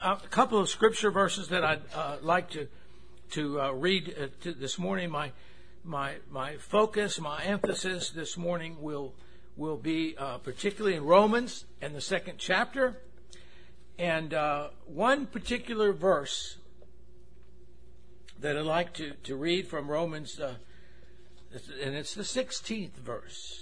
A couple of scripture verses that I'd like to read this morning. My focus, my emphasis this morning will be particularly in Romans and the 2nd chapter. And one particular verse that I'd like to read from Romans, and it's the 16th verse.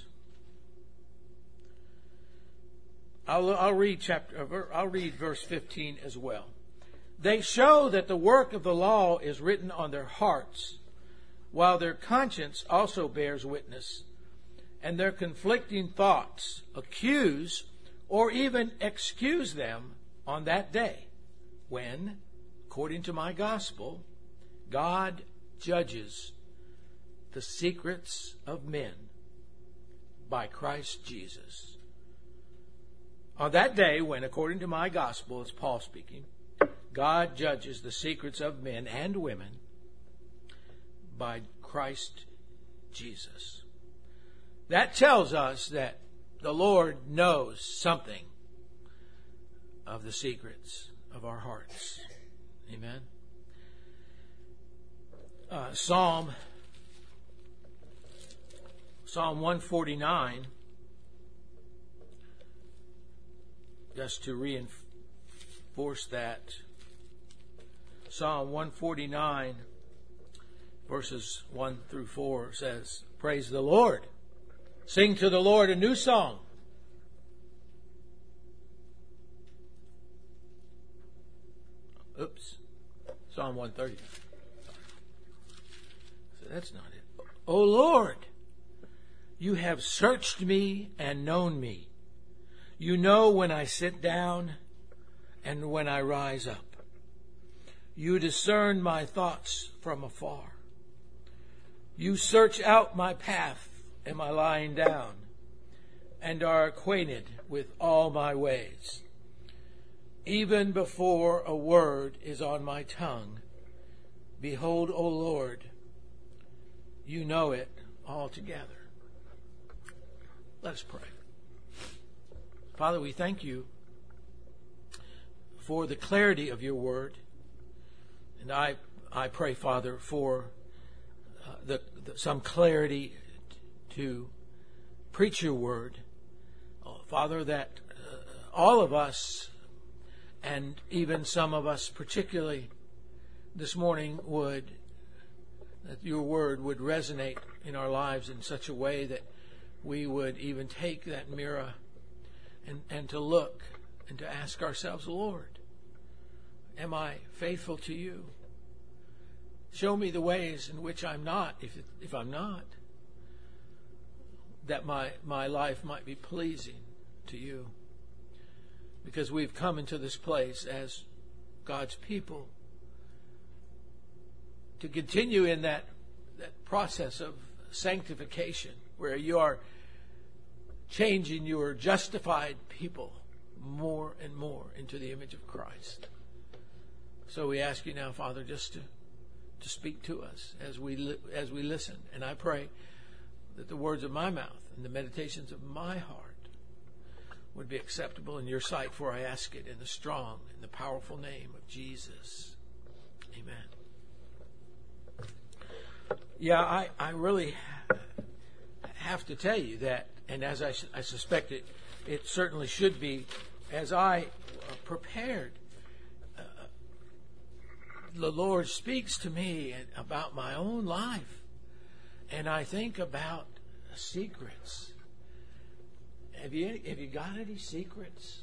I'll read verse 15 as well. They show that the work of the law is written on their hearts, while their conscience also bears witness, and their conflicting thoughts accuse or even excuse them on that day, when, according to my gospel, God judges the secrets of men by Christ Jesus. On that day when, according to my gospel, it's Paul speaking, God judges the secrets of men and women by Christ Jesus. That tells us that the Lord knows something of the secrets of our hearts. Amen. Psalm 149, just to reinforce that. Psalm 149, verses 1 through 4 says, "Praise the Lord. Sing to the Lord a new song. Psalm 130. So that's not it. O Lord, you have searched me and known me. You know when I sit down and when I rise up. You discern my thoughts from afar. You search out my path and my lying down, and are acquainted with all my ways. Even before a word is on my tongue, behold, O Lord, you know it altogether." Let's pray. Father, we thank you for the clarity of your word. And I pray, Father, for some clarity to preach your word. Father, that all of us, and even some of us particularly this morning, that your word would resonate in our lives in such a way that we would even take that mirror and to look and to ask ourselves, Lord, am I faithful to you? Show me the ways in which I'm not, if I'm not, that my life might be pleasing to you. Because we've come into this place as God's people to continue in that process of sanctification, where you are changing your justified people more and more into the image of Christ. So we ask you now, Father, just to speak to us as we listen. And I pray that the words of my mouth and the meditations of my heart would be acceptable in your sight, for I ask it in the strong and the powerful name of Jesus. Amen. Yeah, I really have to tell you that, and as I suspect it certainly should be, as I prepared, the Lord speaks to me about my own life, and I think about secrets. Have you got any secrets?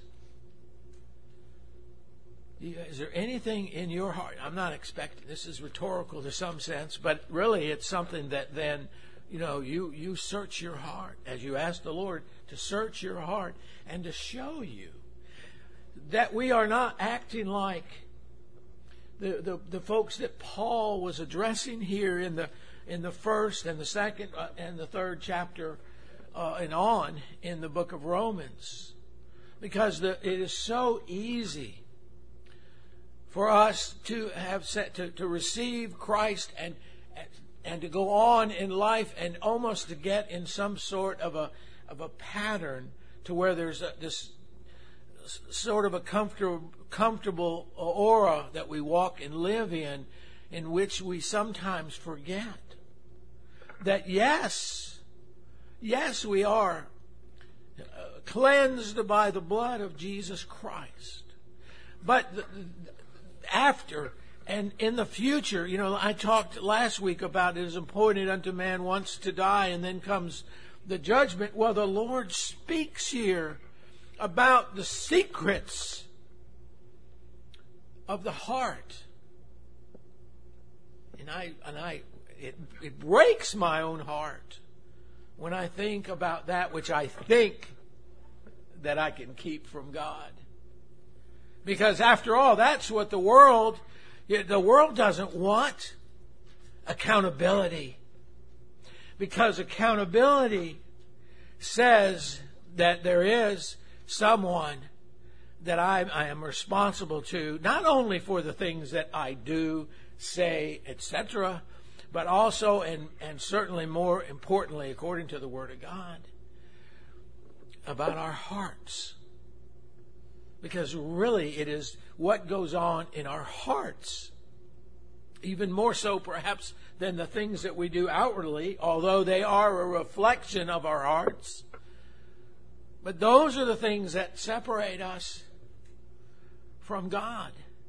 Is there anything in your heart? I'm not expecting, this is rhetorical to some sense, but really it's something that then, you search your heart as you ask the Lord to search your heart and to show you that we are not acting like the folks that Paul was addressing here in the first and the second and the third chapter and on in the book of Romans, because it is so easy for us to have to receive Christ and to go on in life and almost to get in some sort of a pattern to where there's this sort of a comfortable aura that we walk and live in which we sometimes forget that yes, we are cleansed by the blood of Jesus Christ. But after and in the future, I talked last week about it is appointed unto man once to die, and then comes the judgment. Well, the Lord speaks here about the secrets of the heart. And it breaks my own heart when I think about that which I think that I can keep from God. Because after all, that's what the world doesn't want. Accountability. Because accountability says that there is someone that I am responsible to, not only for the things that I do, say, etc., but also, and certainly more importantly, according to the Word of God, about our hearts. Because really it is what goes on in our hearts, even more so perhaps than the things that we do outwardly, although they are a reflection of our hearts. But those are the things that separate us from God.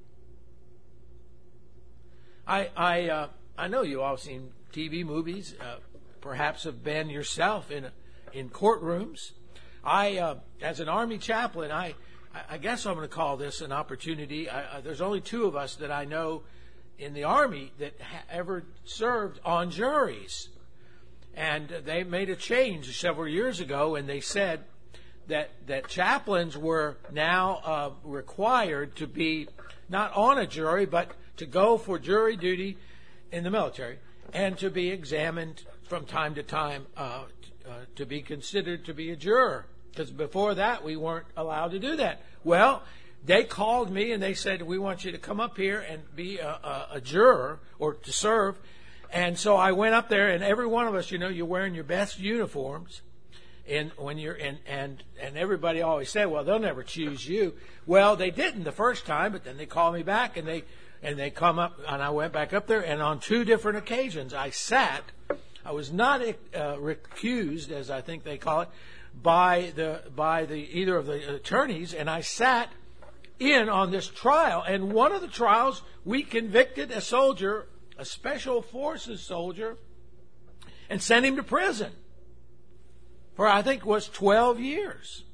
I know you all have seen TV movies, perhaps have been yourself in courtrooms. As an Army chaplain, I guess I'm going to call this an opportunity. There's only two of us that I know in the Army that ever served on juries. And they made a change several years ago, and they said that chaplains were now required to be not on a jury, but to go for jury duty in the military and to be examined from time to time to be considered to be a juror. Because before that, we weren't allowed to do that. Well, they called me and they said, we want you to come up here and be a juror or to serve. And so I went up there, and every one of us, you're wearing your best uniforms. And when you're and everybody always said, well, they'll never choose you. Well, they didn't the first time, but then they called me back and they come up, and I went back up there, and on two different occasions I sat. I was not recused, as I think they call it, by the either of the attorneys, and I sat in on this trial. And one of the trials, we convicted a soldier, a special forces soldier, and sent him to prison for, I think, was 12 years.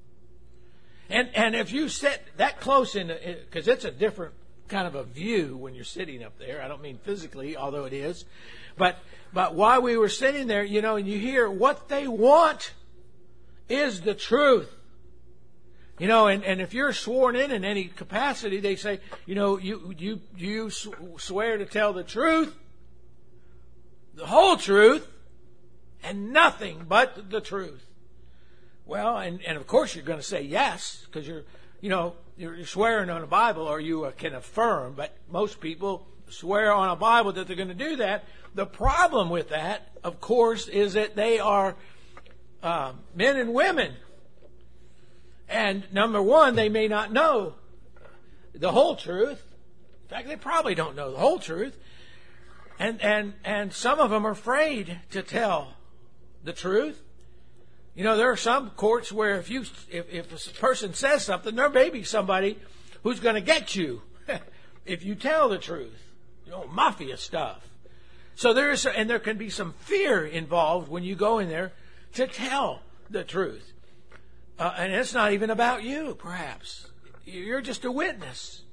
And if you sit that close in, because it's a different kind of a view when you're sitting up there. I don't mean physically, although it is. But while we were sitting there, and you hear what they want is the truth. And if you're sworn in any capacity, they say, you swear to tell the truth, the whole truth, and nothing but the truth. Well, and of course you're going to say yes, because you're swearing on a Bible, or you can affirm, but most people swear on a Bible that they're going to do that. The problem with that, of course, is that they are men and women. And number one, they may not know the whole truth. In fact, they probably don't know the whole truth. And some of them are afraid to tell the truth. There are some courts where if a person says something, there may be somebody who's going to get you if you tell the truth. Mafia stuff. So there can be some fear involved when you go in there to tell the truth. And it's not even about you, perhaps. You're just a witness.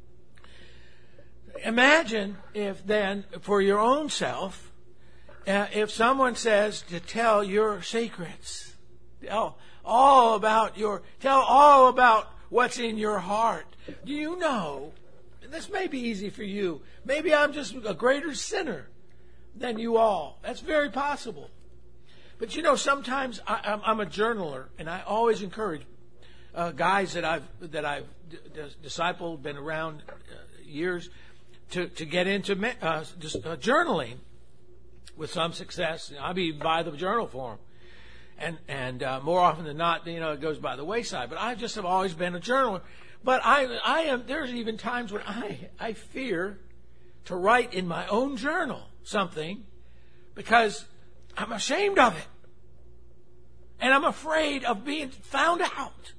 Imagine if then, for your own self, if someone says to tell your secrets, tell all about what's in your heart. Do you know, and this may be easy for you, maybe I'm just a greater sinner than you all. That's very possible. But sometimes I'm a journaler, and I always encourage guys that I've discipled, been around years, to get into journaling with some success. I'll be by the journal for them. and more often than not, it goes by the wayside. But I just have always been a journaler. But there's even times when I fear to write in my own journal something because I'm ashamed of it. And I'm afraid of being found out.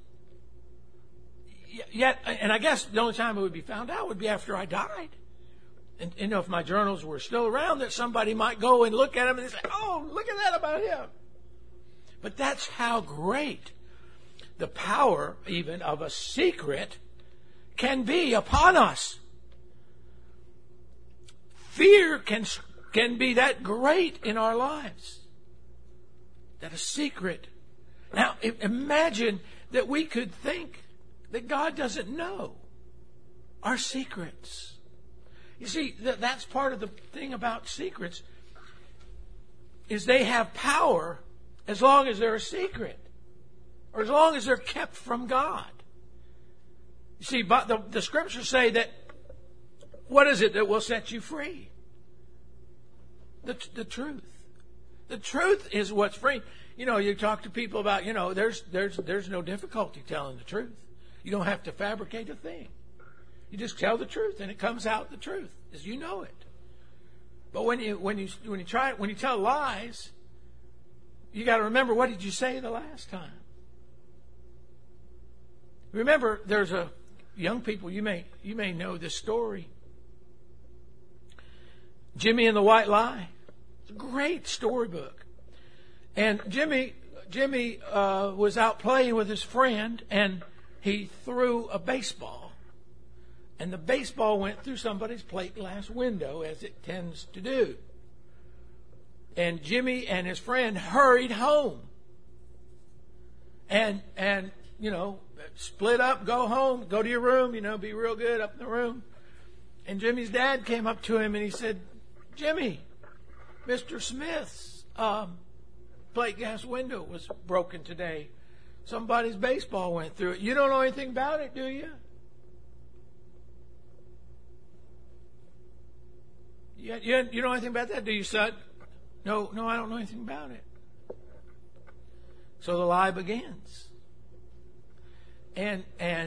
Yet, and I guess the only time it would be found out would be after I died. And if my journals were still around, that somebody might go and look at them and say, "Oh, look at that about him." But that's how great the power even of a secret can be upon us. Fear can be that great in our lives. That a secret. Now, imagine that we could think that God doesn't know our secrets. You see, that's part of the thing about secrets, is they have power as long as they're a secret, or as long as they're kept from God. You see, but the scriptures say that, what is it that will set you free? The truth. The truth is what's free. You talk to people about, there's no difficulty telling the truth. You don't have to fabricate a thing. You just tell the truth, and it comes out the truth as you know it. But when you tell lies, you got to remember, what did you say the last time? Remember, there's young people, you may know this story. Jimmy and the White Lie. It's a great storybook. And Jimmy was out playing with his friend, and he threw a baseball. And the baseball went through somebody's plate glass window, as it tends to do. And Jimmy and his friend hurried home. And split up, go home, go to your room, be real good up in the room. And Jimmy's dad came up to him and he said, "Jimmy, Mr. Smith's plate glass window was broken today. Somebody's baseball went through it. You don't know anything about it, do you?" You know anything about that, do you, son? No, I don't know anything about it. So the lie begins. And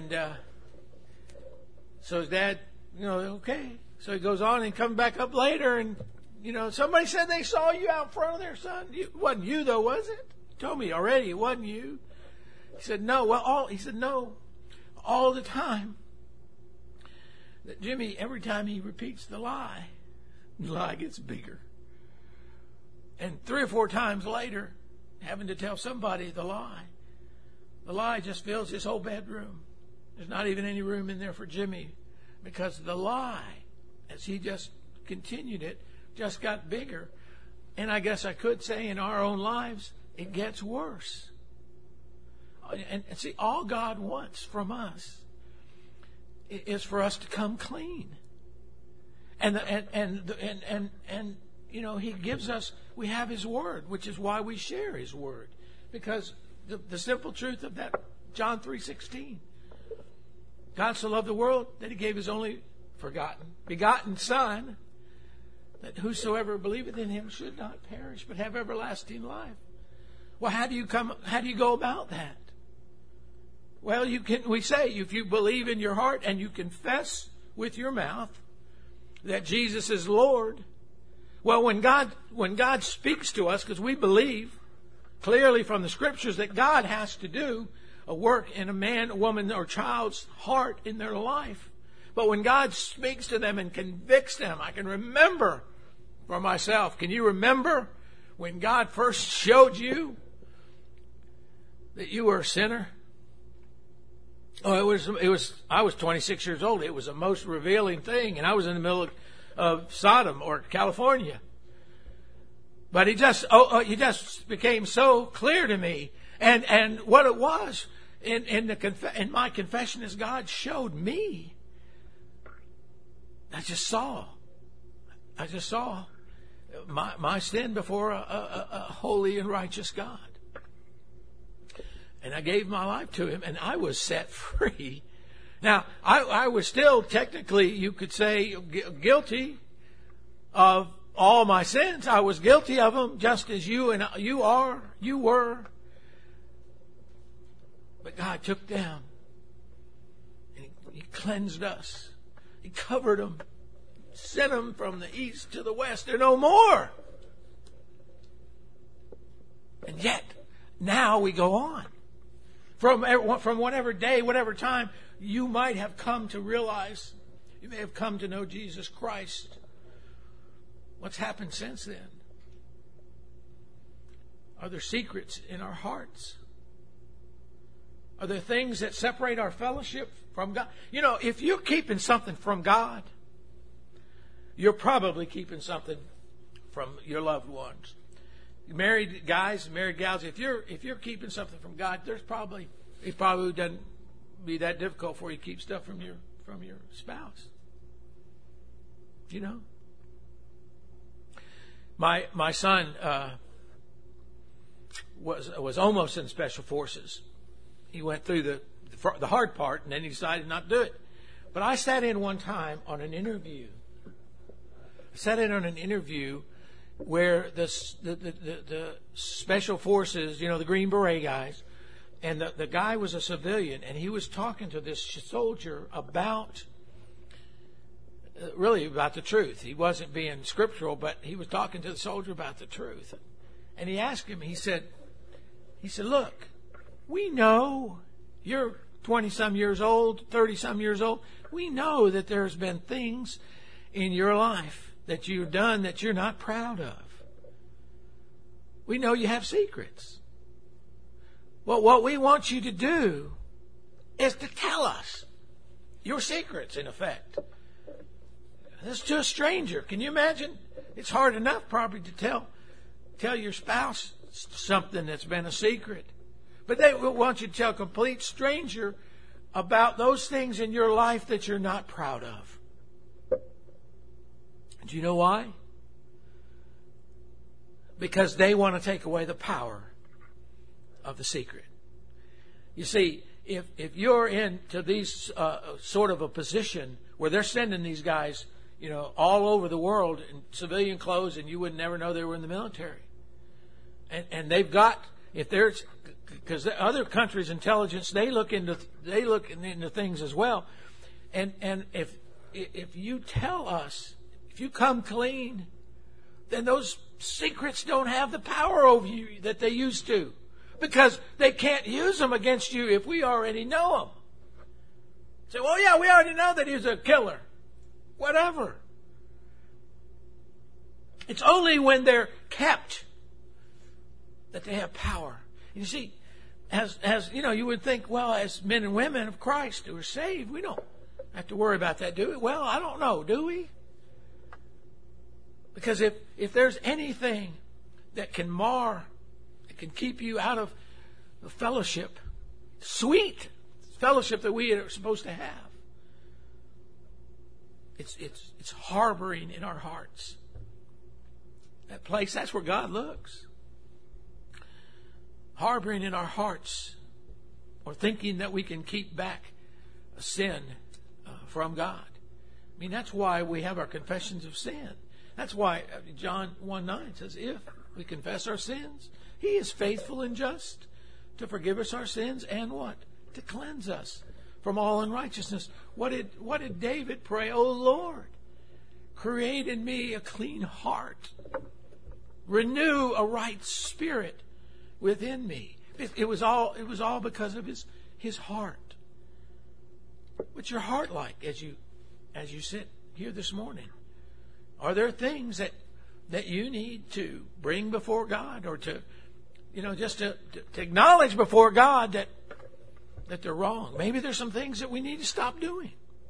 so his dad, okay. So he goes on and comes back up later, and somebody said they saw you out front of their son. It wasn't you, though, was it? You told me already it wasn't you. He said no. No, all the time. That Jimmy, every time he repeats the lie gets bigger. And 3 or 4 times later, having to tell somebody the lie just fills his whole bedroom. There's not even any room in there for Jimmy, because the lie, as he just continued it, just got bigger. And I guess I could say in our own lives, it gets worse. And see, all God wants from us is for us to come clean. And He gives us, we have His Word, which is why we share His Word. Because the simple truth of that, John 3:16, God so loved the world that He gave His only begotten Son, that whosoever believeth in Him should not perish, but have everlasting life. Well, how do you go about that? Well, we say, if you believe in your heart and you confess with your mouth that Jesus is Lord. Well, when God speaks to us, because we believe clearly from the Scriptures that God has to do a work in a man, a woman, or child's heart in their life. But when God speaks to them and convicts them, I can remember for myself. Can you remember when God first showed you that you were a sinner? Oh, I was 26 years old. It was the most revealing thing, and I was in the middle of Sodom or California. But he just became so clear to me, and what it was in my confession as God showed me. I just saw my sin before a holy and righteous God. And I gave my life to Him, and I was set free. Now, I was still technically, you could say, guilty of all my sins. I was guilty of them, just as you were. But God took them and He cleansed us. He covered them, sent them from the east to the west. They're no more. And yet, now we go on. From whatever day, whatever time you might have come to realize, you may have come to know Jesus Christ. What's happened since then? Are there secrets in our hearts? Are there things that separate our fellowship from God? You know, if you're keeping something from God, you're probably keeping something from your loved ones. Married guys, married gals, if you're keeping something from God, it probably doesn't be that difficult for you to keep stuff from your spouse. You know? My son was almost in Special Forces. He went through the hard part, and then he decided not to do it. But I sat in one time on an interview. Where the Special Forces, you know, the Green Beret guys, and the guy was a civilian, and he was talking to this soldier about the truth. He wasn't being scriptural, but he was talking to the soldier about the truth. And he asked him, he said, look, we know you're 20-some years old, 30-some years old. We know that there's been things in your life that you've done that you're not proud of. We know you have secrets. Well, what we want you to do is to tell us your secrets, in effect. This to a stranger. Can you imagine? It's hard enough probably to tell your spouse something that's been a secret. But they want you to tell a complete stranger about those things in your life that you're not proud of. Do you know why? Because they want to take away the power of the secret. You see, if you're into these sort of a position where they're sending these guys, you know, all over the world in civilian clothes, and you would never know they were in the military, and they've got, if there's, because other countries' intelligence, they look into things as well, and if you tell us, if you come clean, then those secrets don't have the power over you that they used to, because they can't use them against you if we already know them. Say, well, yeah, we already know that he's a killer. Whatever. It's only when they're kept that they have power. You see, as you know, you would think, well, as men and women of Christ who are saved, we don't have to worry about that, do we? Well, I don't know, do we? Because if there's anything that can mar, that can keep you out of the fellowship, sweet fellowship that we are supposed to have, it's harboring in our hearts. That place, that's where God looks. Harboring in our hearts, or thinking that we can keep back a sin from God. I mean, that's why we have our confessions of sin. That's why John 1:9 says, if we confess our sins, He is faithful and just to forgive us our sins and what? To cleanse us from all unrighteousness. What did David pray? Oh Lord, create in me a clean heart. Renew a right spirit within me. It was all because of his heart. What's your heart like as you sit here this morning? Are there things that you need to bring before God, or to, you know, just to acknowledge before God that they're wrong? Maybe there's some things that we need to stop doing.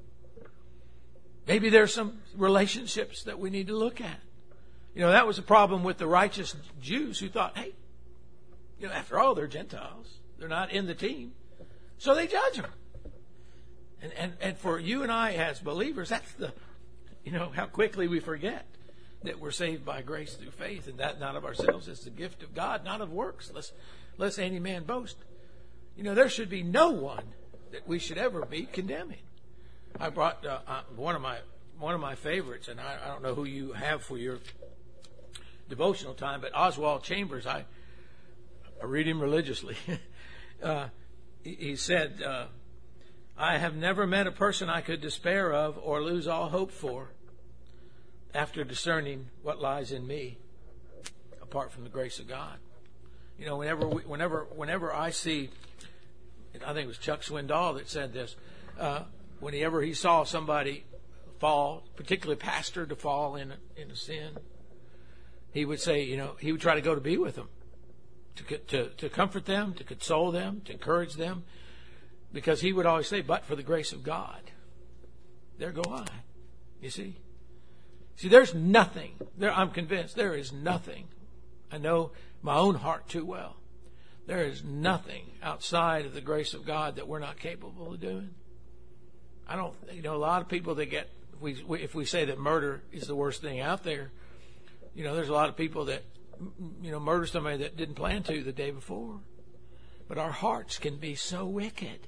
Maybe there's some relationships that we need to look at. You know, that was the problem with the righteous Jews who thought, hey, you know, after all, they're Gentiles. They're not in the team. So they judge them. And for you and I as believers, that's how quickly we forget that we're saved by grace through faith, and that not of ourselves. It's the gift of God, not of works, lest any man boast. You know, there should be no one that we should ever be condemning. I brought one of my favorites, and I don't know who you have for your devotional time, but Oswald Chambers, I read him religiously. he said, I have never met a person I could despair of or lose all hope for after discerning what lies in me apart from the grace of God. You know, whenever I see, I think it was Chuck Swindoll that said this, whenever he saw somebody fall, particularly a pastor, to fall in a sin, he would say, you know, he would try to go to be with them, to comfort them, to console them, to encourage them, because he would always say, but for the grace of God, there go I. You see? See, there's nothing, I'm convinced there is nothing. I know my own heart too well. There is nothing outside of the grace of God that we're not capable of doing. I don't, you know, a lot of people that get, if we say that murder is the worst thing out there, you know, there's a lot of people that, you know, murder somebody that didn't plan to the day before. But our hearts can be so wicked.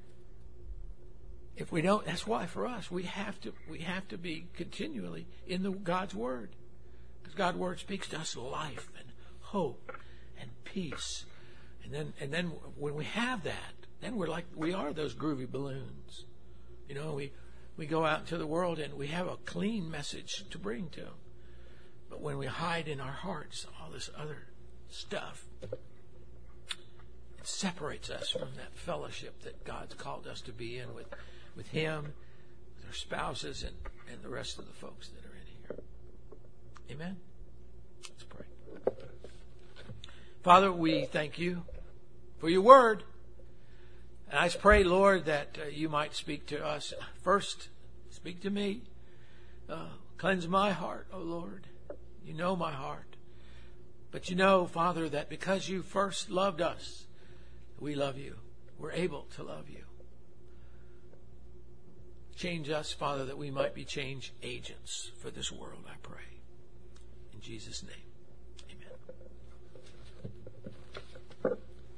If we don't, that's why for us we have to be continually in God's Word, because God's Word speaks to us life and hope and peace, and then when we have that, then we are those groovy balloons. You know, we go out into the world and we have a clean message to bring to them. But when we hide in our hearts all this other stuff, it separates us from that fellowship that God's called us to be in with Him, with our spouses, and the rest of the folks that are in here. Amen? Let's pray. Father, we thank you for your word. And I just pray, Lord, that you might speak to us. First, speak to me. Cleanse my heart, O Lord. You know my heart. But you know, Father, that because you first loved us, we love you. We're able to love you. Change us, Father, that we might be change agents for this world, I pray. In Jesus' name, amen.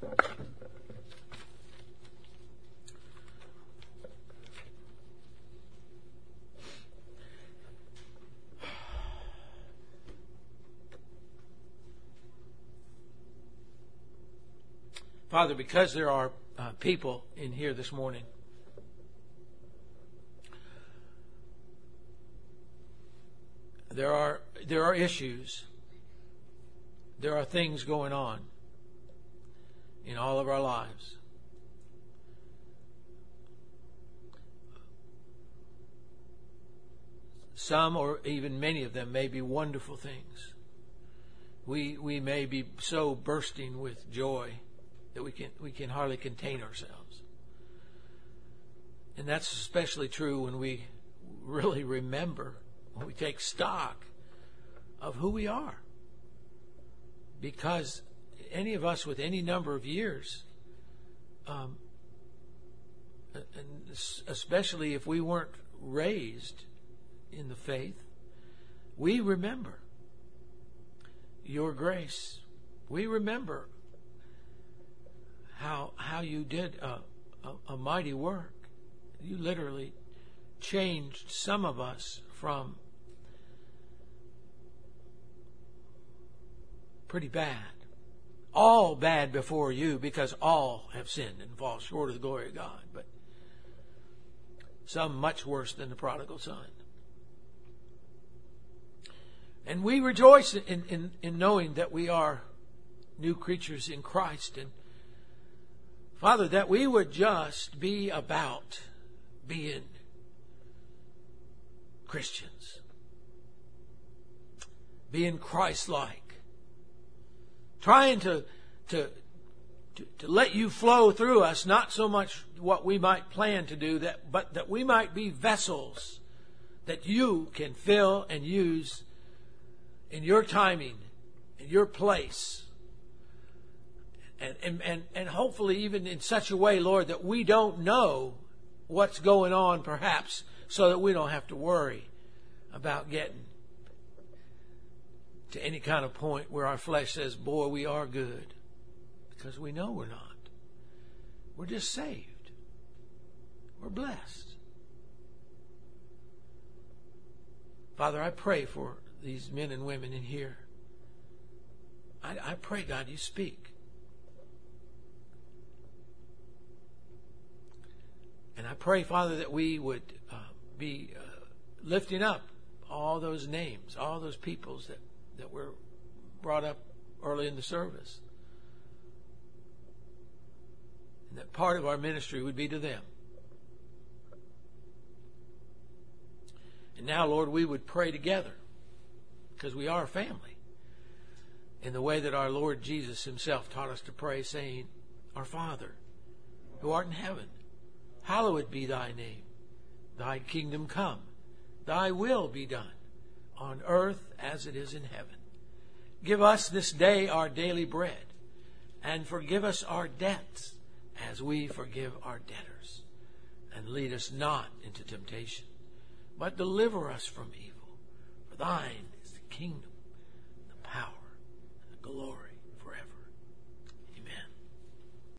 Father, because there are people in here this morning there are issues, there are things going on in all of our lives. Some, or even many of them, may be wonderful things. We may be so bursting with joy that we can hardly contain ourselves. And that's especially true when we really remember, when we take stock of who we are. Because any of us with any number of years, and especially if we weren't raised in the faith, we remember your grace. We remember how you did a mighty work. You literally changed some of us from pretty bad, all bad before you, because all have sinned and fall short of the glory of God, but some much worse than the prodigal son. And we rejoice in knowing that we are new creatures in Christ. And Father, that we would just be about being Christians, being Christ-like, trying to let you flow through us, not so much what we might plan to do, but that we might be vessels that you can fill and use in your timing, in your place, and hopefully even in such a way, Lord, that we don't know what's going on, perhaps, so that we don't have to worry about getting to any kind of point where our flesh says, boy, we are good. Because we know we're not. We're just saved. We're blessed. Father, I pray for these men and women in here. I pray, God, you speak. pray, Father, that we would be lifting up all those names, all those peoples that were brought up early in the service. And that part of our ministry would be to them. And now, Lord, we would pray together, because we are a family, in the way that our Lord Jesus himself taught us to pray, saying, Our Father, who art in heaven, hallowed be thy name. Thy kingdom come. Thy will be done, on earth as it is in heaven. Give us this day our daily bread, and forgive us our debts, as we forgive our debtors. And lead us not into temptation, but deliver us from evil. For thine is the kingdom, the power, and the glory